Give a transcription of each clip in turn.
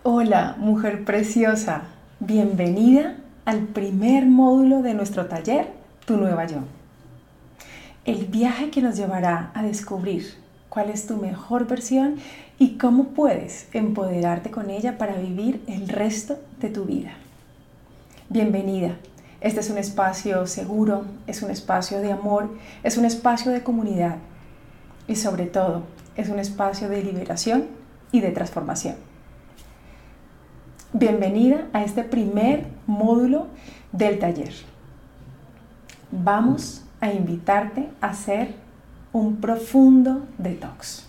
Hola, mujer preciosa. Bienvenida al primer módulo de nuestro taller, Tu Nueva Yo. El viaje que nos llevará a descubrir cuál es tu mejor versión y cómo puedes empoderarte con ella para vivir el resto de tu vida. Bienvenida. Este es un espacio seguro, es un espacio de amor, es un espacio de comunidad y sobre todo es un espacio de liberación y de transformación. Bienvenida a este primer módulo del taller. Vamos a invitarte a hacer un profundo detox.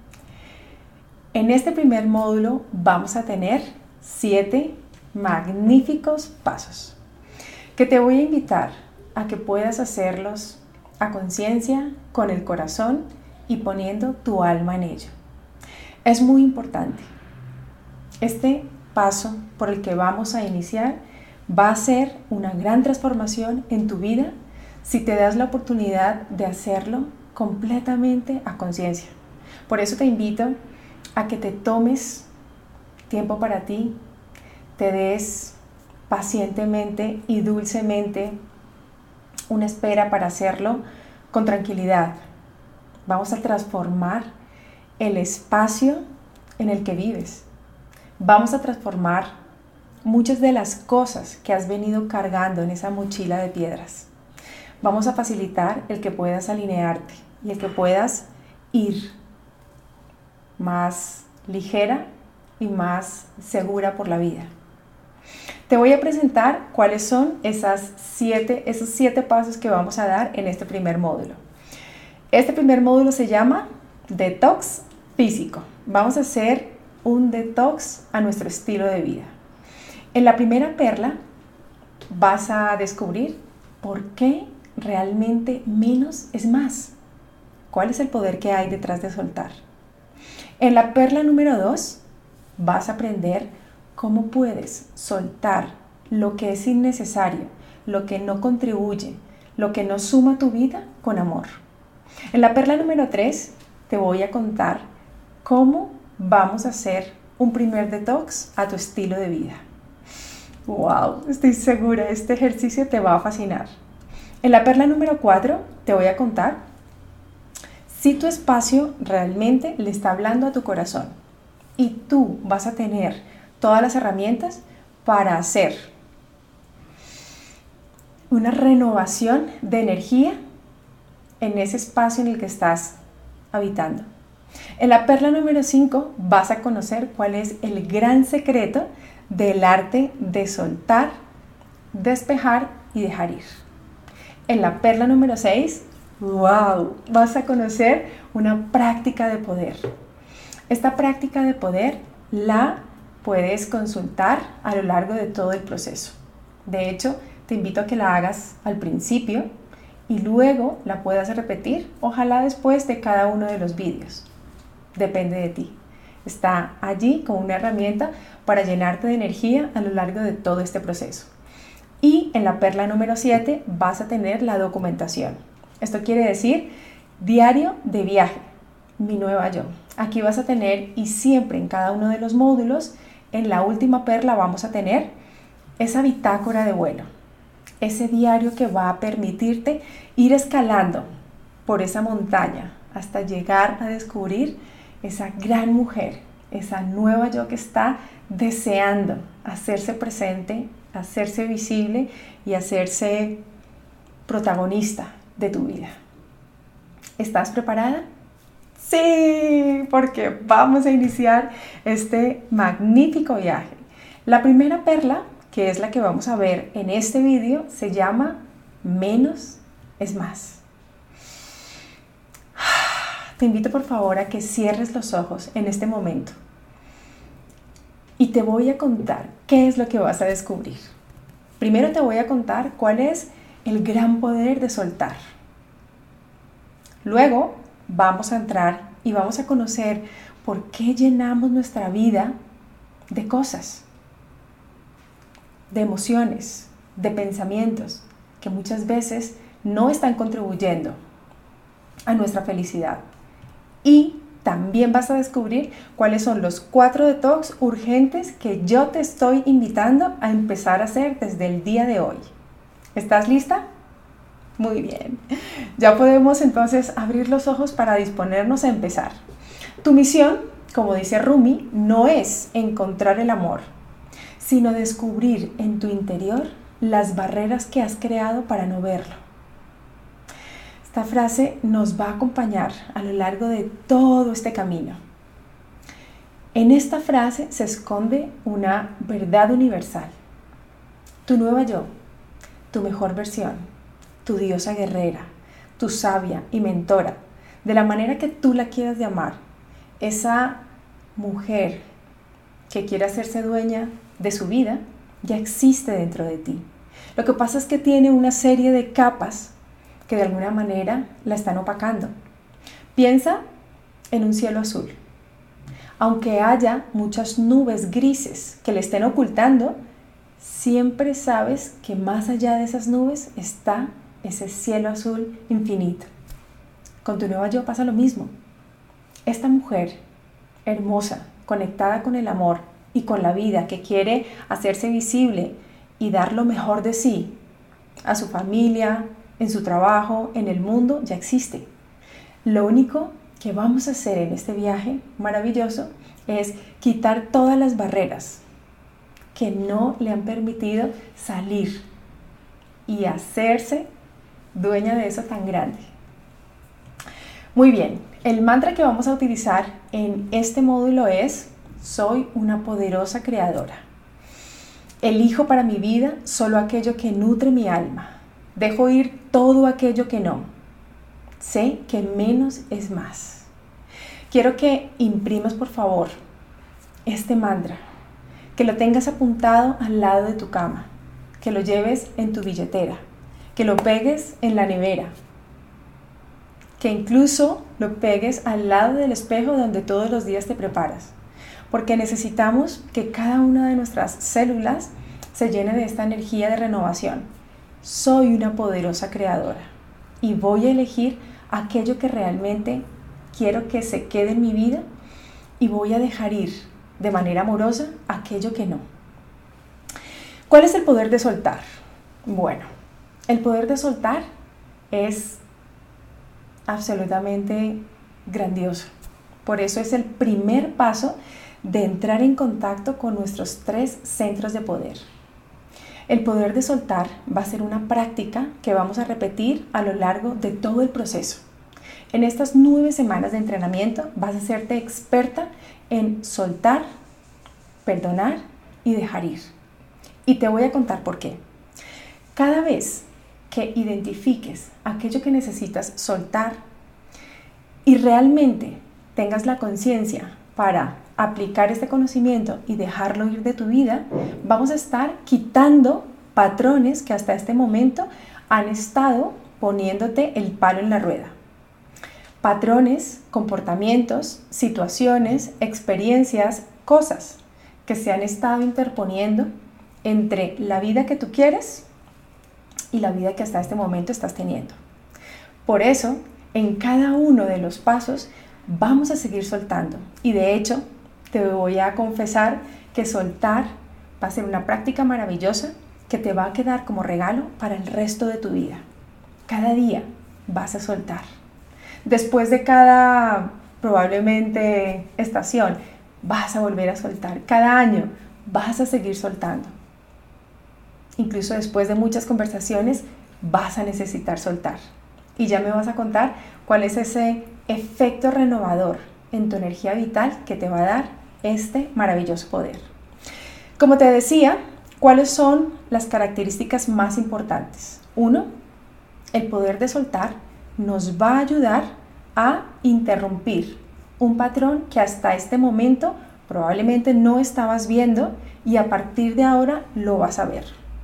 En este primer módulo vamos a tener 7 magníficos pasos que te voy a invitar a que puedas hacerlos a conciencia, con el corazón y poniendo tu alma en ello. Es muy importante. Este paso por el que vamos a iniciar va a ser una gran transformación en tu vida si te das la oportunidad de hacerlo completamente a conciencia. Por eso te invito a que te tomes tiempo para ti, te des pacientemente y dulcemente una espera para hacerlo con tranquilidad. Vamos a transformar el espacio en el que vives. Vamos a transformar muchas de las cosas que has venido cargando en esa mochila de piedras. Vamos a facilitar el que puedas alinearte y el que puedas ir más ligera y más segura por la vida. Te voy a presentar cuáles son esos 7 pasos que vamos a dar en este primer módulo. Este primer módulo se llama Detox Físico. Vamos a hacer un detox a nuestro estilo de vida. En la primera perla vas a descubrir por qué realmente menos es más. ¿Cuál es el poder que hay detrás de soltar? En la perla número 2 vas a aprender cómo puedes soltar lo que es innecesario, lo que no contribuye, lo que no suma a tu vida con amor. En la perla número 3 te voy a contar cómo vamos a hacer un primer detox a tu estilo de vida. ¡Wow! Estoy segura, este ejercicio te va a fascinar. En la perla número 4 te voy a contar si tu espacio realmente le está hablando a tu corazón y tú vas a tener todas las herramientas para hacer una renovación de energía en ese espacio en el que estás habitando. En la perla número 5 vas a conocer cuál es el gran secreto del arte de soltar, despejar y dejar ir. En la perla número 6, ¡wow!, vas a conocer una práctica de poder. Esta práctica de poder la puedes consultar a lo largo de todo el proceso. De hecho, te invito a que la hagas al principio y luego la puedas repetir, ojalá después de cada uno de los vídeos. Depende de ti. Está allí como una herramienta para llenarte de energía a lo largo de todo este proceso. Y en la perla número 7 vas a tener la documentación. Esto quiere decir diario de viaje, mi nueva yo. Aquí vas a tener, y siempre en cada uno de los módulos, en la última perla vamos a tener esa bitácora de vuelo. Ese diario que va a permitirte ir escalando por esa montaña hasta llegar a descubrir esa gran mujer, esa nueva yo que está deseando hacerse presente, hacerse visible y hacerse protagonista de tu vida. ¿Estás preparada? Sí, porque vamos a iniciar este magnífico viaje. La primera perla, que es la que vamos a ver en este vídeo, se llama Menos es más. Te invito por favor a que cierres los ojos en este momento y te voy a contar qué es lo que vas a descubrir. Primero te voy a contar cuál es el gran poder de soltar. Luego vamos a entrar y vamos a conocer por qué llenamos nuestra vida de cosas, de emociones, de pensamientos que muchas veces no están contribuyendo a nuestra felicidad. Y también vas a descubrir cuáles son los 4 detox urgentes que yo te estoy invitando a empezar a hacer desde el día de hoy. ¿Estás lista? Muy bien. Ya podemos entonces abrir los ojos para disponernos a empezar. Tu misión, como dice Rumi, no es encontrar el amor, sino descubrir en tu interior las barreras que has creado para no verlo. Esta frase nos va a acompañar a lo largo de todo este camino. En esta frase se esconde una verdad universal. Tu nueva yo, tu mejor versión, tu diosa guerrera, tu sabia y mentora, de la manera que tú la quieras llamar, esa mujer que quiere hacerse dueña de su vida, ya existe dentro de ti. Lo que pasa es que tiene una serie de capas que de alguna manera la están opacando. Piensa en un cielo azul. Aunque haya muchas nubes grises que le estén ocultando, siempre sabes que más allá de esas nubes está ese cielo azul infinito. Con tu nueva yo pasa lo mismo. Esta mujer hermosa, conectada con el amor y con la vida, que quiere hacerse visible y dar lo mejor de sí a su familia, en su trabajo, en el mundo, ya existe. Lo único que vamos a hacer en este viaje maravilloso es quitar todas las barreras que no le han permitido salir y hacerse dueña de eso tan grande. Muy bien, el mantra que vamos a utilizar en este módulo es: soy una poderosa creadora. Elijo para mi vida solo aquello que nutre mi alma. Dejo ir todo aquello que no. Sé que menos es más. Quiero que imprimas, por favor, este mantra, que lo tengas apuntado al lado de tu cama, que lo lleves en tu billetera, que lo pegues en la nevera, que incluso lo pegues al lado del espejo donde todos los días te preparas, porque necesitamos que cada una de nuestras células se llene de esta energía de renovación. Soy una poderosa creadora y voy a elegir aquello que realmente quiero que se quede en mi vida y voy a dejar ir de manera amorosa aquello que no. ¿Cuál es el poder de soltar? Bueno, el poder de soltar es absolutamente grandioso. Por eso es el primer paso de entrar en contacto con nuestros 3 centros de poder. El poder de soltar va a ser una práctica que vamos a repetir a lo largo de todo el proceso. En estas 9 semanas de entrenamiento vas a hacerte experta en soltar, perdonar y dejar ir. Y te voy a contar por qué. Cada vez que identifiques aquello que necesitas soltar y realmente tengas la conciencia para aplicar este conocimiento y dejarlo ir de tu vida, vamos a estar quitando patrones que hasta este momento han estado poniéndote el palo en la rueda. Patrones, comportamientos, situaciones, experiencias, cosas que se han estado interponiendo entre la vida que tú quieres y la vida que hasta este momento estás teniendo. Por eso, en cada uno de los pasos vamos a seguir soltando. Y de hecho, te voy a confesar que soltar va a ser una práctica maravillosa que te va a quedar como regalo para el resto de tu vida. Cada día vas a soltar. Después de cada, probablemente, estación, vas a volver a soltar. Cada año vas a seguir soltando. Incluso después de muchas conversaciones, vas a necesitar soltar. Y ya me vas a contar cuál es ese efecto renovador en tu energía vital que te va a dar este maravilloso poder. Como te decía, ¿cuáles son las características más importantes? 1, el poder de soltar nos va a ayudar a interrumpir un patrón que hasta este momento probablemente no estabas viendo y a partir de ahora lo vas a ver.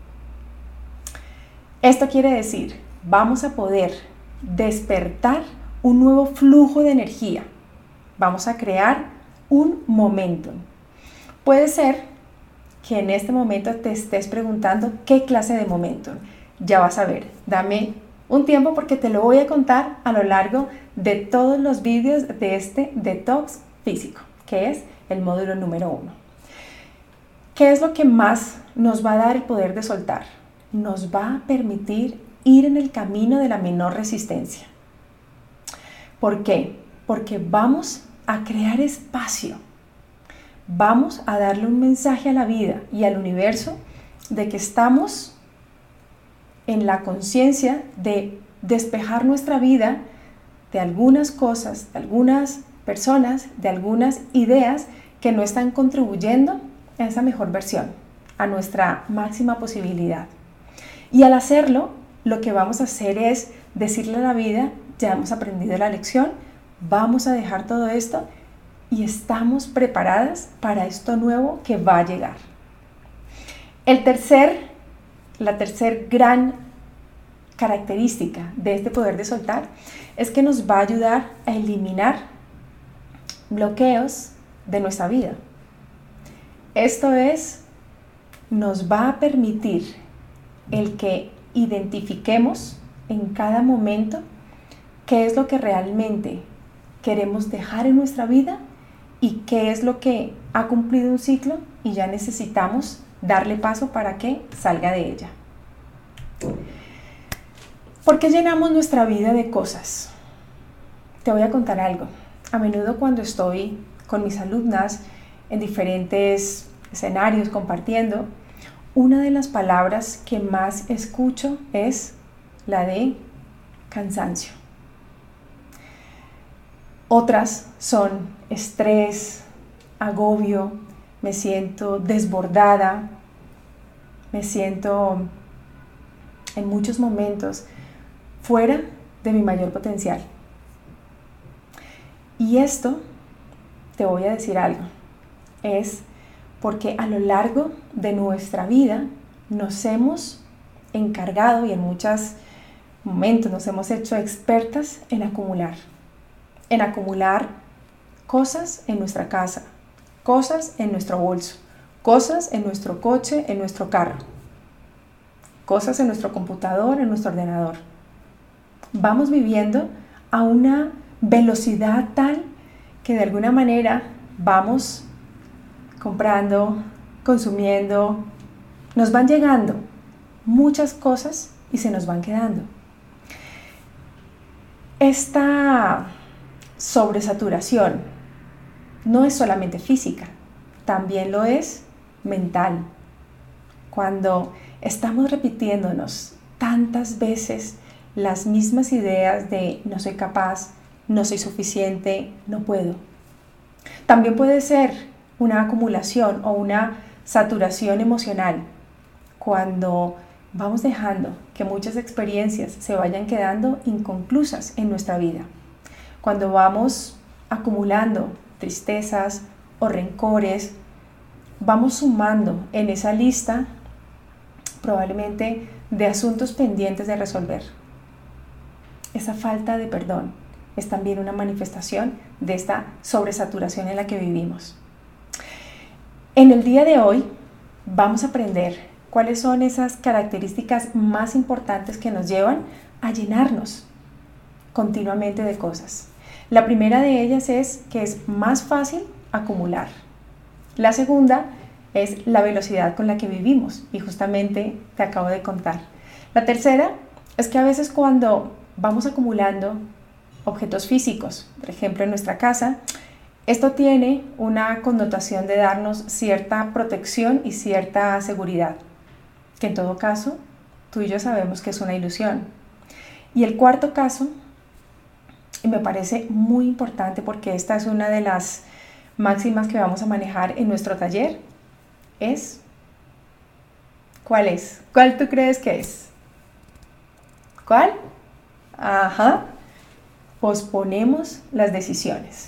Esto quiere decir, vamos a poder despertar un nuevo flujo de energía. Vamos a crear un momentum. Puede ser que en este momento te estés preguntando qué clase de momentum. Ya vas a ver, dame Un tiempo porque te lo voy a contar a lo largo de todos los vídeos de este detox físico, que es el módulo número 1. ¿Qué es lo que más nos va a dar el poder de soltar? Nos va a permitir ir en el camino de la menor resistencia. ¿Por qué? Porque vamos a crear espacio. Vamos a darle un mensaje a la vida y al universo de que estamos en la conciencia de despejar nuestra vida de algunas cosas, de algunas personas, de algunas ideas que no están contribuyendo a esa mejor versión, a nuestra máxima posibilidad. Y al hacerlo, lo que vamos a hacer es decirle a la vida, ya hemos aprendido la lección, vamos a dejar todo esto y estamos preparadas para esto nuevo que va a llegar. La tercer gran característica de este poder de soltar es que nos va a ayudar a eliminar bloqueos de nuestra vida. Esto nos va a permitir el que identifiquemos en cada momento qué es lo que realmente queremos dejar en nuestra vida y qué es lo que ha cumplido un ciclo y ya necesitamos darle paso para que salga de ella. ¿Por qué llenamos nuestra vida de cosas? Te voy a contar algo. A menudo cuando estoy con mis alumnas en diferentes escenarios compartiendo, una de las palabras que más escucho es la de cansancio. Otras son estrés, agobio, me siento desbordada, me siento en muchos momentos fuera de mi mayor potencial. Y esto, te voy a decir algo, es porque a lo largo de nuestra vida nos hemos encargado y en muchos momentos nos hemos hecho expertas en acumular cosas en nuestra casa, cosas en nuestro bolso, cosas en nuestro coche, en nuestro carro, cosas en nuestro computador, en nuestro ordenador. Vamos viviendo a una velocidad tal que de alguna manera vamos comprando, consumiendo, nos van llegando muchas cosas y se nos van quedando. Esta sobresaturación no es solamente física, también lo es mental. Cuando estamos repitiéndonos tantas veces las mismas ideas de no soy capaz, no soy suficiente, no puedo. También puede ser una acumulación o una saturación emocional cuando vamos dejando que muchas experiencias se vayan quedando inconclusas en nuestra vida. Cuando vamos acumulando tristezas o rencores, vamos sumando en esa lista probablemente de asuntos pendientes de resolver. Esa falta de perdón es también una manifestación de esta sobresaturación en la que vivimos. En el día de hoy vamos a aprender cuáles son esas características más importantes que nos llevan a llenarnos continuamente de cosas. La primera de ellas es que es más fácil acumular. La segunda es la velocidad con la que vivimos y justamente te acabo de contar. La tercera es que a veces cuando vamos acumulando objetos físicos, por ejemplo en nuestra casa, esto tiene una connotación de darnos cierta protección y cierta seguridad, que en todo caso tú y yo sabemos que es una ilusión. Y el cuarto caso, y me parece muy importante porque esta es una de las máximas que vamos a manejar en nuestro taller, es ¿cuál es? ¿Cuál tú crees que es? ¿Cuál? Ajá, posponemos las decisiones.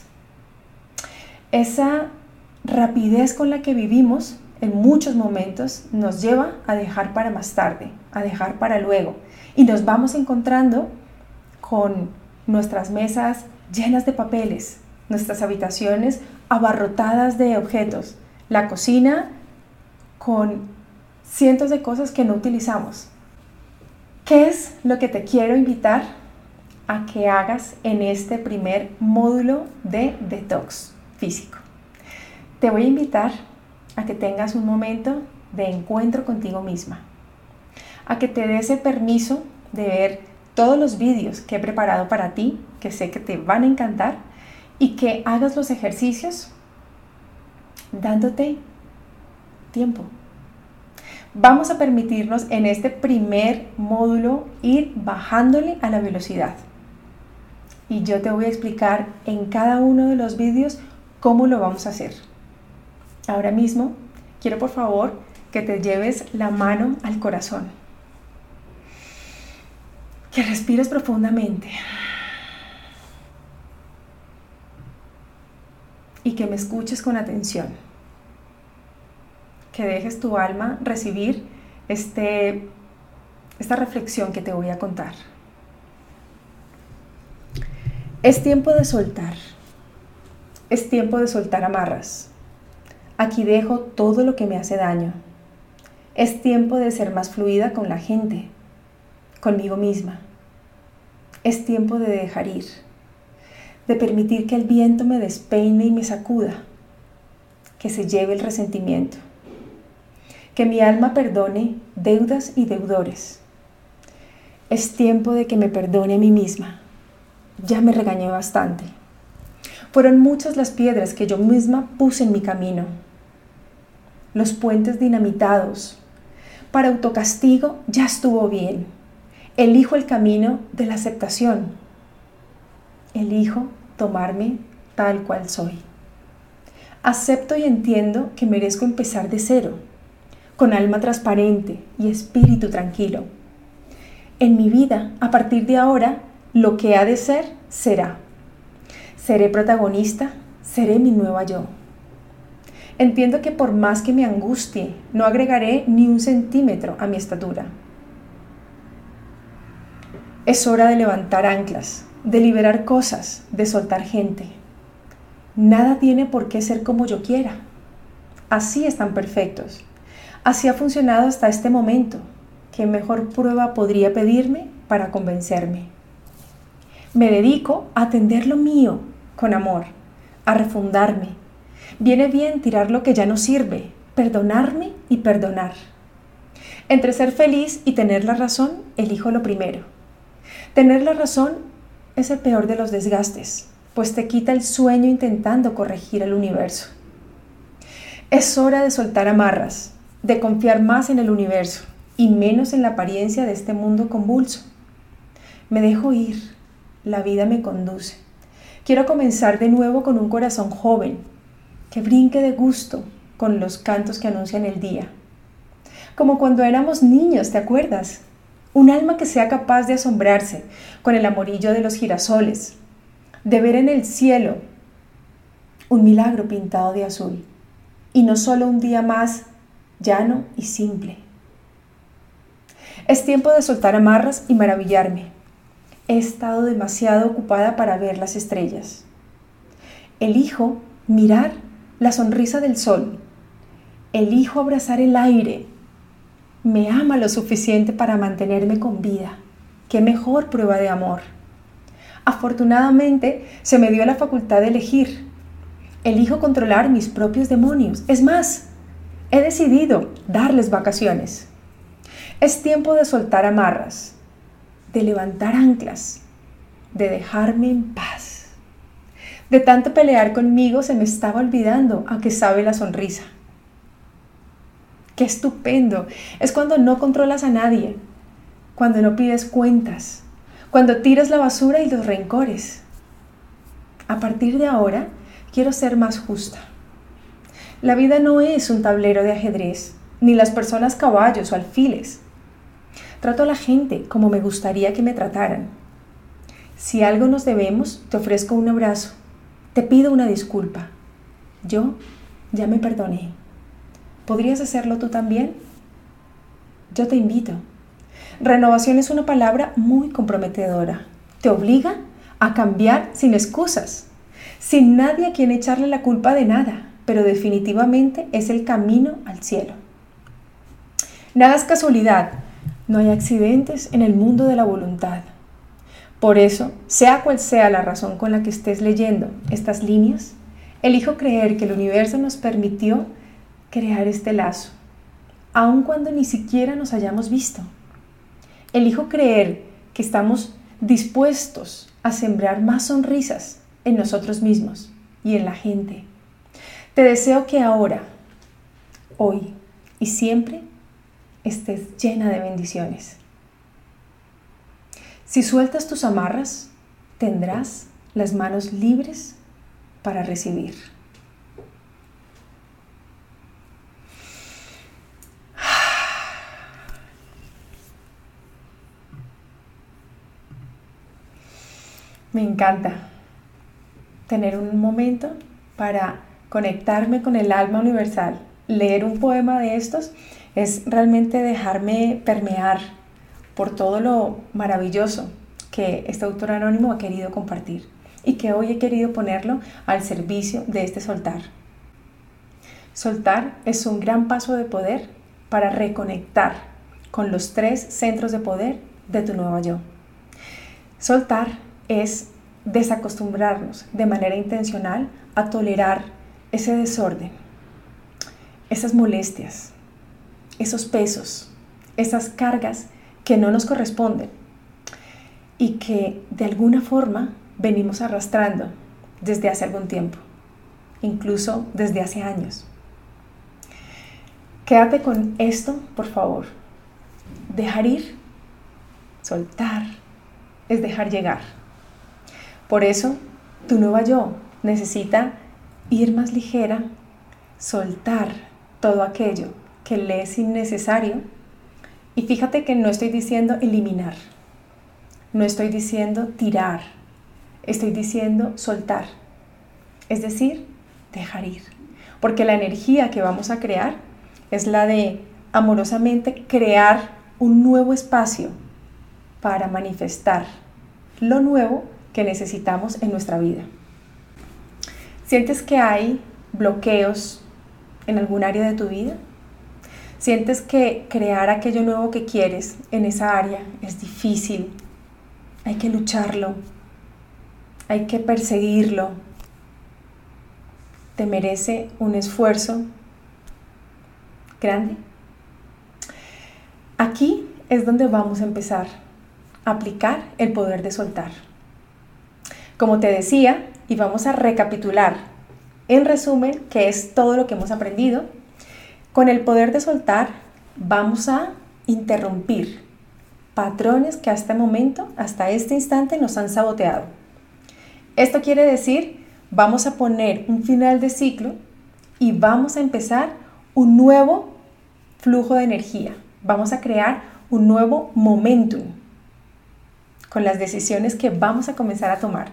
Esa rapidez con la que vivimos en muchos momentos nos lleva a dejar para más tarde, a dejar para luego. Y nos vamos encontrando con nuestras mesas llenas de papeles, nuestras habitaciones abarrotadas de objetos, la cocina con cientos de cosas que no utilizamos. ¿Qué es lo que te quiero invitar a que hagas en este primer módulo de detox físico? Te voy a invitar a que tengas un momento de encuentro contigo misma, a que te des el permiso de ver todos los vídeos que he preparado para ti, que sé que te van a encantar, y que hagas los ejercicios dándote tiempo. Vamos a permitirnos en este primer módulo ir bajándole a la velocidad. Y yo te voy a explicar en cada uno de los vídeos cómo lo vamos a hacer. Ahora mismo, quiero por favor que te lleves la mano al corazón. Que respires profundamente. Y que me escuches con atención. Que dejes tu alma recibir esta reflexión que te voy a contar. Es tiempo de soltar. Es tiempo de soltar amarras. Aquí dejo todo lo que me hace daño. Es tiempo de ser más fluida con la gente, conmigo misma. Es tiempo de dejar ir, de permitir que el viento me despeine y me sacuda, que se lleve el resentimiento, que mi alma perdone deudas y deudores. Es tiempo de que me perdone a mí misma. Ya me regañé bastante. Fueron muchas las piedras que yo misma puse en mi camino, los puentes dinamitados. Para autocastigo ya estuvo bien. Elijo el camino de la aceptación. Elijo tomarme tal cual soy. Acepto y entiendo que merezco empezar de cero, con alma transparente y espíritu tranquilo. En mi vida, a partir de ahora, lo que ha de ser, será. Seré protagonista, seré mi nueva yo. Entiendo que por más que me angustie, no agregaré ni un centímetro a mi estatura. Es hora de levantar anclas, de liberar cosas, de soltar gente. Nada tiene por qué ser como yo quiera. Así están perfectos. Así ha funcionado hasta este momento. ¿Qué mejor prueba podría pedirme para convencerme? Me dedico a atender lo mío con amor, a refundarme. Viene bien tirar lo que ya no sirve, perdonarme y perdonar. Entre ser feliz y tener la razón, elijo lo primero. Tener la razón es el peor de los desgastes, pues te quita el sueño intentando corregir el universo. Es hora de soltar amarras, de confiar más en el universo y menos en la apariencia de este mundo convulso. Me dejo ir, la vida me conduce. Quiero comenzar de nuevo con un corazón joven, que brinque de gusto con los cantos que anuncian el día. Como cuando éramos niños, ¿te acuerdas? Un alma que sea capaz de asombrarse con el amarillo de los girasoles, de ver en el cielo un milagro pintado de azul, y no solo un día más llano y simple. Es tiempo de soltar amarras y maravillarme. He estado demasiado ocupada para ver las estrellas. Elijo mirar la sonrisa del sol. Elijo abrazar el aire. Me ama lo suficiente para mantenerme con vida. ¡Qué mejor prueba de amor! Afortunadamente, se me dio la facultad de elegir. Elijo controlar mis propios demonios. Es más, he decidido darles vacaciones. Es tiempo de soltar amarras, de levantar anclas, de dejarme en paz. De tanto pelear conmigo se me estaba olvidando a qué sabe la sonrisa. ¡Qué estupendo! Es cuando no controlas a nadie, cuando no pides cuentas, cuando tiras la basura y los rencores. A partir de ahora, quiero ser más justa. La vida no es un tablero de ajedrez, ni las personas caballos o alfiles. Trato a la gente como me gustaría que me trataran. Si algo nos debemos, te ofrezco un abrazo. Te pido una disculpa. Yo ya me perdoné. ¿Podrías hacerlo tú también? Yo te invito. Renovación es una palabra muy comprometedora. Te obliga a cambiar sin excusas, sin nadie a quien echarle la culpa de nada, pero definitivamente es el camino al cielo. Nada es casualidad. No hay accidentes en el mundo de la voluntad. Por eso, sea cual sea la razón con la que estés leyendo estas líneas, elijo creer que el universo nos permitió crear este lazo, aun cuando ni siquiera nos hayamos visto. Elijo creer que estamos dispuestos a sembrar más sonrisas en nosotros mismos y en la gente. Te deseo que ahora, hoy y siempre estés llena de bendiciones. Si sueltas tus amarras, tendrás las manos libres para recibir. Me encanta tener un momento para conectarme con el alma universal. Leer un poema de estos es realmente dejarme permear por todo lo maravilloso que este autor anónimo ha querido compartir y que hoy he querido ponerlo al servicio de este soltar. Soltar es un gran paso de poder para reconectar con los 3 centros de poder de tu nuevo yo. Soltar es desacostumbrarnos de manera intencional a tolerar ese desorden, esas molestias, esos pesos, esas cargas que no nos corresponden y que de alguna forma venimos arrastrando desde hace algún tiempo, incluso desde hace años. Quédate con esto, por favor. Dejar ir, soltar, es dejar llegar. Por eso, tu nueva yo necesita ir más ligera, soltar todo aquello que le es innecesario. Y fíjate que no estoy diciendo eliminar, no estoy diciendo tirar, estoy diciendo soltar. Es decir, dejar ir. Porque la energía que vamos a crear es la de amorosamente crear un nuevo espacio para manifestar lo nuevo que necesitamos en nuestra vida. ¿Sientes que hay bloqueos en algún área de tu vida? ¿Sientes que crear aquello nuevo que quieres en esa área es difícil? Hay que lucharlo, hay que perseguirlo. ¿Te merece un esfuerzo grande? Aquí es donde vamos a empezar a aplicar el poder de soltar. Como te decía, y vamos a recapitular en resumen qué es todo lo que hemos aprendido. Con el poder de soltar vamos a interrumpir patrones que hasta el momento, hasta este instante, nos han saboteado. Esto quiere decir, vamos a poner un final de ciclo y vamos a empezar un nuevo flujo de energía. Vamos a crear un nuevo momentum con las decisiones que vamos a comenzar a tomar.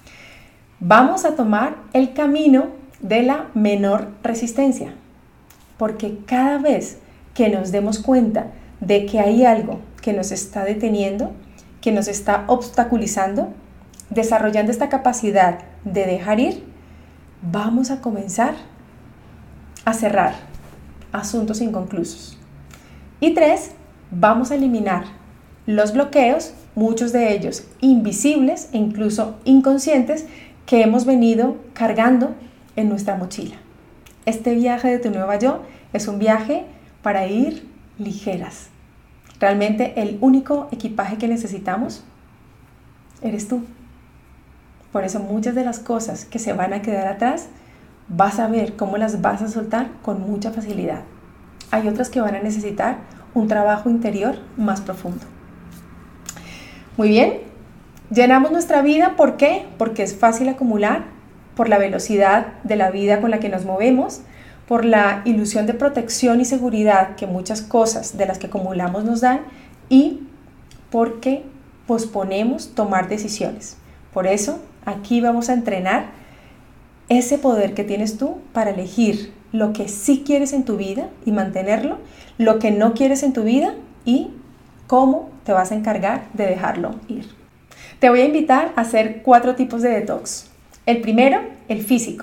Vamos a tomar el camino de la menor resistencia, porque cada vez que nos demos cuenta de que hay algo que nos está deteniendo, que nos está obstaculizando, desarrollando esta capacidad de dejar ir, vamos a comenzar a cerrar asuntos inconclusos. Y 3, vamos a eliminar los bloqueos, muchos de ellos invisibles e incluso inconscientes, que hemos venido cargando en nuestra mochila. Este viaje de tu nueva yo es un viaje para ir ligeras. Realmente el único equipaje que necesitamos eres tú. Por eso muchas de las cosas que se van a quedar atrás, vas a ver cómo las vas a soltar con mucha facilidad. Hay otras que van a necesitar un trabajo interior más profundo. Muy bien. Llenamos nuestra vida, ¿por qué? Porque es fácil acumular, por la velocidad de la vida con la que nos movemos, por la ilusión de protección y seguridad que muchas cosas de las que acumulamos nos dan y porque posponemos tomar decisiones. Por eso, aquí vamos a entrenar ese poder que tienes tú para elegir lo que sí quieres en tu vida y mantenerlo, lo que no quieres en tu vida y cómo te vas a encargar de dejarlo ir. Te voy a invitar a hacer 4 tipos de detox. El primero, el físico.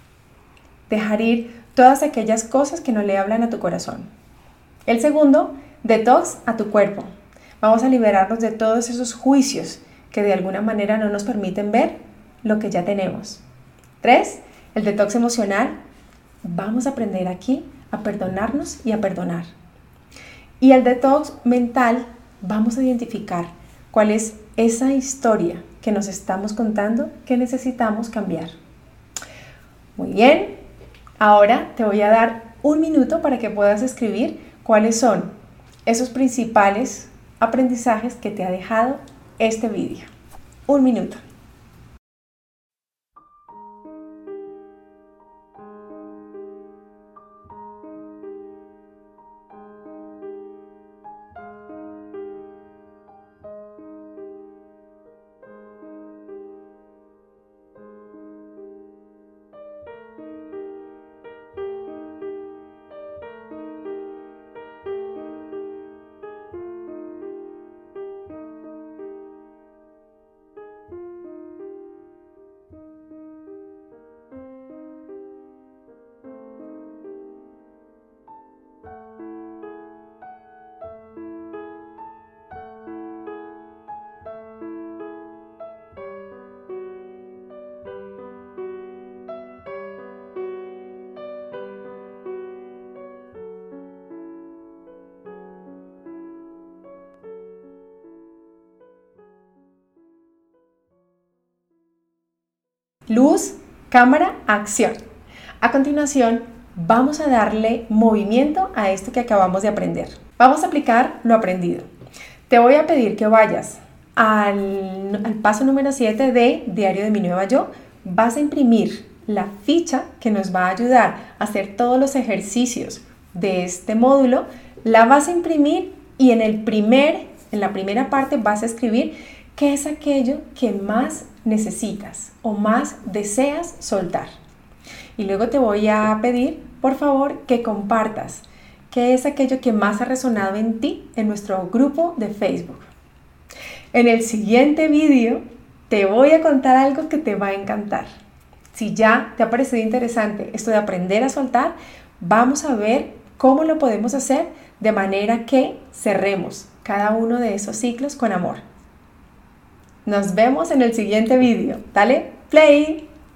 Dejar ir todas aquellas cosas que no le hablan a tu corazón. El segundo, Detox a tu cuerpo. Vamos a liberarnos de todos esos juicios que de alguna manera no nos permiten ver lo que ya tenemos. 3. El detox emocional. Vamos a aprender aquí a perdonarnos y a perdonar. Y el detox mental, vamos a identificar cuál es esa historia que nos estamos contando que necesitamos cambiar. Muy bien, ahora te voy a dar un minuto para que puedas escribir cuáles son esos principales aprendizajes que te ha dejado este vídeo. Un minuto. Luz, cámara, acción. A continuación, vamos a darle movimiento a esto que acabamos de aprender. Vamos a aplicar lo aprendido. Te voy a pedir que vayas al paso número 7 de Diario de mi Nueva Yo. Vas a imprimir la ficha que nos va a ayudar a hacer todos los ejercicios de este módulo. La vas a imprimir y en la primera parte vas a escribir qué es aquello que más necesitas o más deseas soltar. Y luego te voy a pedir, por favor, que compartas qué es aquello que más ha resonado en ti en nuestro grupo de Facebook. En el siguiente vídeo te voy a contar algo que te va a encantar. Si ya te ha parecido interesante esto de aprender a soltar, vamos a ver cómo lo podemos hacer de manera que cerremos cada uno de esos ciclos con amor. Nos vemos en el siguiente vídeo. Dale play.